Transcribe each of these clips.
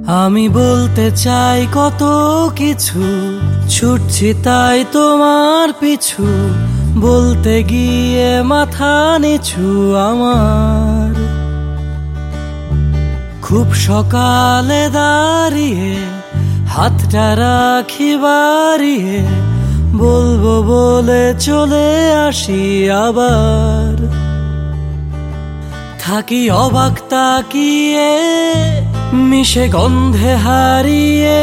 আমি বলতে চাই কত কিছু, ছুটছি তাই তোমার পিছু, বলতে গিয়ে মাথা নিচু আমার। খুব সকালে দাঁড়িয়ে হাতটা রাখি বাড়িয়ে, বলবো বলে চলে আসি আবার। থাকি অবাক তাকিয়ে মিশে গন্ধে হারিয়ে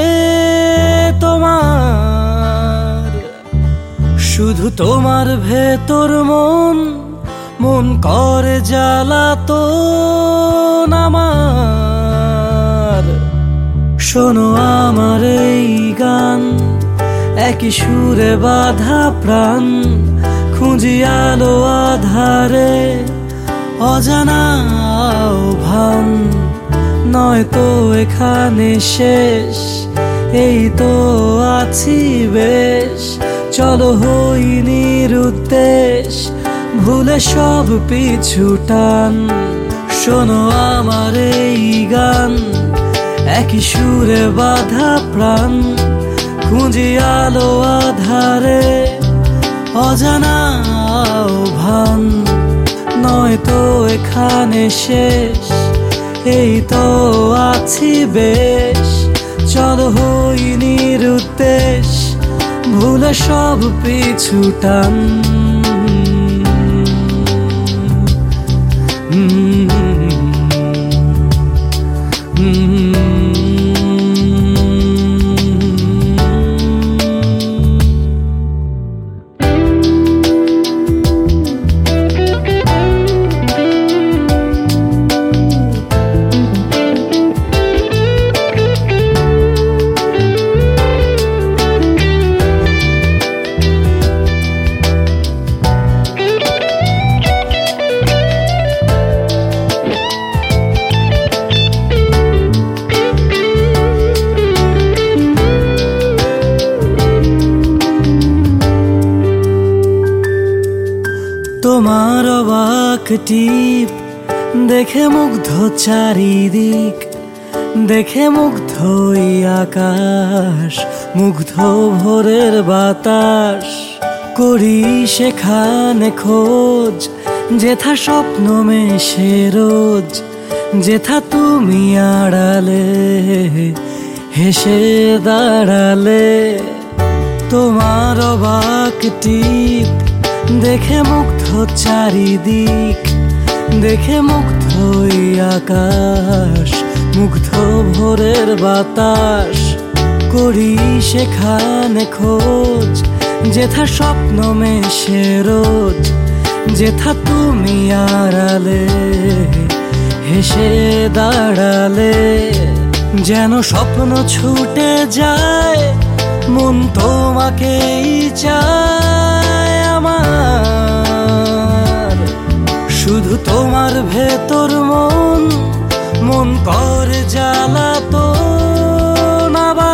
তোমার। শুধু তোমার ভেতর মন মন করে জ্বালাতন আমার। শোনো আমার এই গান, একই সুরে বাঁধা প্রাণ, খুঁজি আলো আধারে অজানা ভান। নয়তো এখানে শেষ, এই তো আছি বেশ। চলো হই নিরুদ্দেশ, ভুলে সব পিছু টান। শোনো আমার এই গান, একই সুরে বাঁধা প্রাণ, খুঁজি আলো আধারে অজানা ভান। নয়তো এখানে শেষ, এই তো আছি বেশ। চলো হই নিরুদ্দেশ, ভুলে সব পিছু টান। তোমার অবাক টিপ দেখে মুগ্ধ চারিদিক, দেখে মুগ্ধ এই আকাশ, মুগ্ধ ভোরের বাতাস। করি সেখানে খোঁজ, যেথা স্বপ্ন মেশে রোজ, যেথা তুমি আড়ালে হেসে দাঁড়ালে। তোমার অবাক টিপ দেখে মুগ্ধ চারিদিক, দেখে মুগ্ধ এই আকাশ, মুগ্ধ ভোরের বাতাস। করি সেখানে খোঁজ, যেথা স্বপ্ন মেশে রোজ, যেথা তুমি আড়ালে হেসে দাঁড়ালে। যেন স্বপ্ন ছুটে যায়, মন তোমাকেই চায় আমার। শুধু তোমার ভেতর মন মন করে জ্বালাতন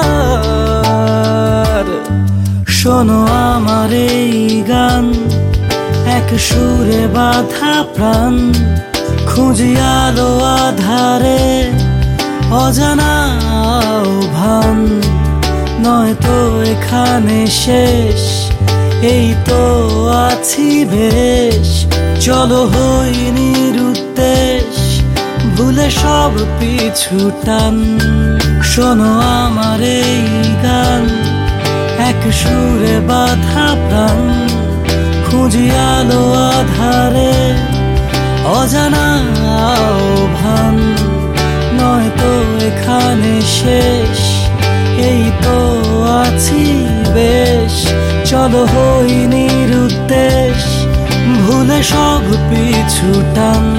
আবার। শোনো আমার এই গান, এক সুরে বাঁধা প্রাণ, খুঁজি আলো আধারে অজানা ভান। নয়তো এখানে শেষ, এই তো আছি বেশ। চলো হই নিরুদ্দেশ, ভুলে সব পিছু টান। শোনো আমার এই গান, এক সুরে বাঁধা প্রাণ, খুঁজি আলো আধারে অজানা ভান। নয়তো এখানে শেষ, এই তো আছি বেশ। চলো হই নিরুদ্দেশ, ভুলে সব পিছু টান।